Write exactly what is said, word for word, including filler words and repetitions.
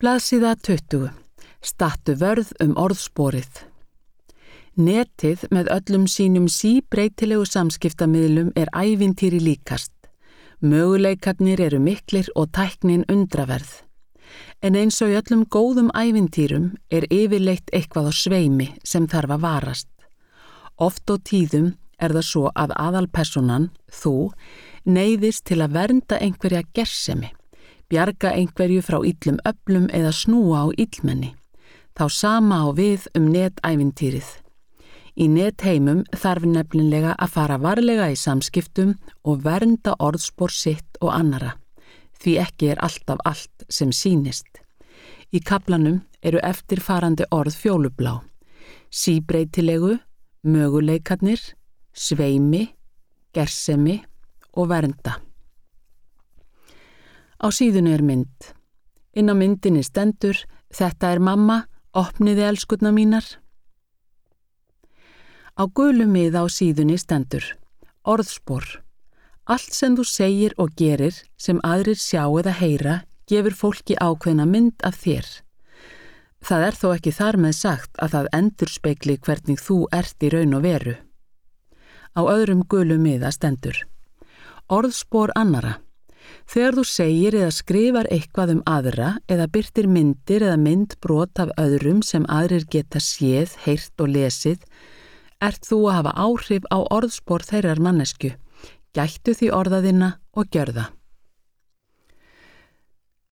Blaðsíða tuttugu. Stattu vörð um orðsporið. Netið með öllum sínum síbreytilegu samskiptamiðlum er ævintýri líkast. Möguleikarnir eru miklir og tæknin undraverð. En eins og í öllum góðum ævintýrum er yfirleitt eitthvað á sveimi sem þarf að varast. Oft og tíðum er það svo að aðalpersonan, þú, neyðist til að vernda einhverja gersemi, bjarga einhverju frá illum öflum eða snúa á illmenni. Þá sama á við um netævintýrið. Í netheimum þarf nefnilega að fara varlega í samskiptum og vernda orðspor sitt og annara, því ekki er alltaf allt sem sýnist. Í kaflanum eru eftirfarandi orð fjólublá: síbreytilegu, möguleikarnir, sveimi, gersemi og vernda. Á síðunni er mynd. Inn á myndinni stendur: þetta er mamma, opniði elskurnar mínar. Á gulu miða á síðunni stendur: orðspor. Allt sem þú segir og gerir sem aðrir sjá eða heyra gefur fólki ákveðna mynd af þér. Það er þó ekki þar með sagt að það endurspegli hvernig þú ert í raun og veru. Á öðrum gulu miða stendur: orðspor annara. Þegar þú segir eða skrifar eitthvað um aðra eða birtir myndir eða myndbrot af öðrum sem aðrir geta séð, heyrt og lesið, ert þú að hafa áhrif á orðspor þeirrar mannesku. Gættu því orða þinna og gjörða.